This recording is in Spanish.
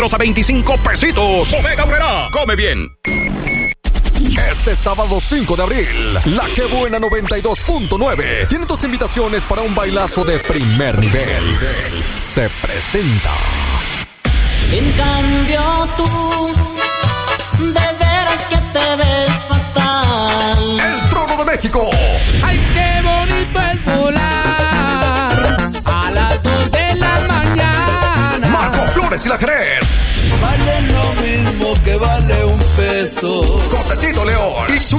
a 25 pesitos. Omega Aurrera, come bien. Este sábado 5 de abril, La Que Buena 92.9 tiene dos invitaciones para un bailazo de primer nivel. Se presenta. En cambio tú, de veras que te ves fatal. El Trono de México. ¡Ay, qué bonito es volar! A las 2 de la mañana. Marco Flores y La Jerez. Vale lo mismo que vale un peso. Josecito León y su